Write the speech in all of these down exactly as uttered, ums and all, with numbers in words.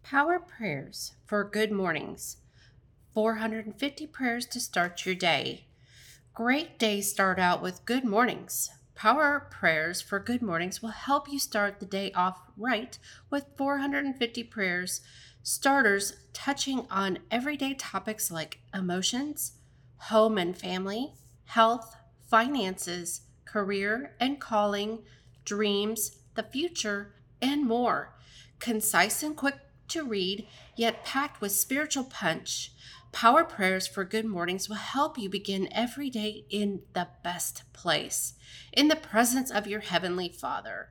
Power prayers for good mornings. four hundred fifty prayers to start your day. Great days start out with good mornings. Power prayers for good mornings will help you start the day off right with four hundred fifty prayers starters touching on everyday topics like emotions, home and family, health, finances, career and calling, dreams, the future, and more. Concise and quick to read, yet packed with spiritual punch. Power prayers for good mornings will help you begin every day in the best place, in the presence of your Heavenly Father.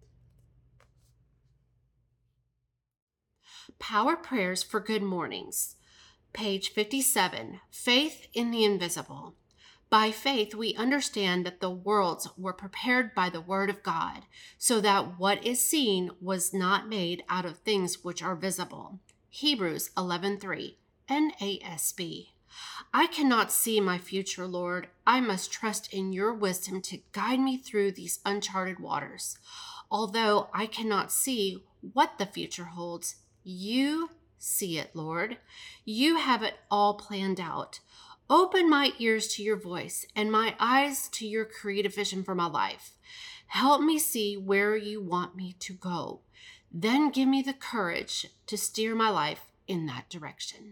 Power prayers for good mornings. Page fifty-seven, Faith in the Invisible. By faith, we understand that the worlds were prepared by the word of God, so that what is seen was not made out of things which are visible. Hebrews eleven three, N A S B. I cannot see my future, Lord. I must trust in your wisdom to guide me through these uncharted waters. Although I cannot see what the future holds, you see it, Lord. You have it all planned out. Open my ears to your voice and my eyes to your creative vision for my life. Help me see where you want me to go. Then give me the courage to steer my life in that direction.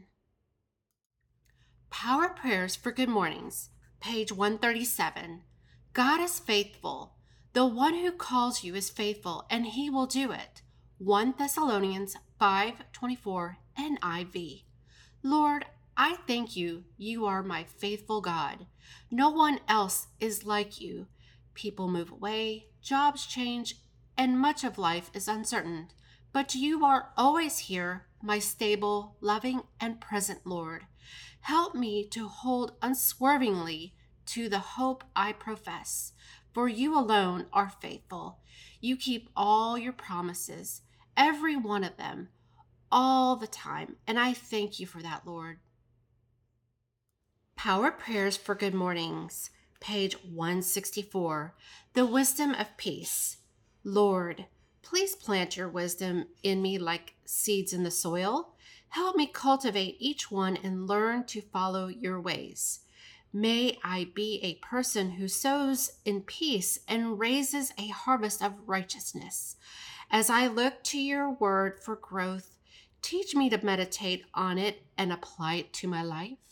Power prayers for good mornings. Page one thirty-seven. God is faithful. The one who calls you is faithful, and he will do it. First Thessalonians five twenty-four N I V. Lord, I thank you. You are my faithful God. No one else is like you. People move away, jobs change, and much of life is uncertain. But you are always here, my stable, loving, and present Lord. Help me to hold unswervingly to the hope I profess, for you alone are faithful. You keep all your promises, every one of them, all the time, and I thank you for that, Lord. Power prayers for good mornings. Page one sixty-four. The wisdom of peace. Lord, please plant your wisdom in me like seeds in the soil. Help me cultivate each one and learn to follow your ways. May I be a person who sows in peace and raises a harvest of righteousness. As I look to your word for growth, teach me to meditate on it and apply it to my life.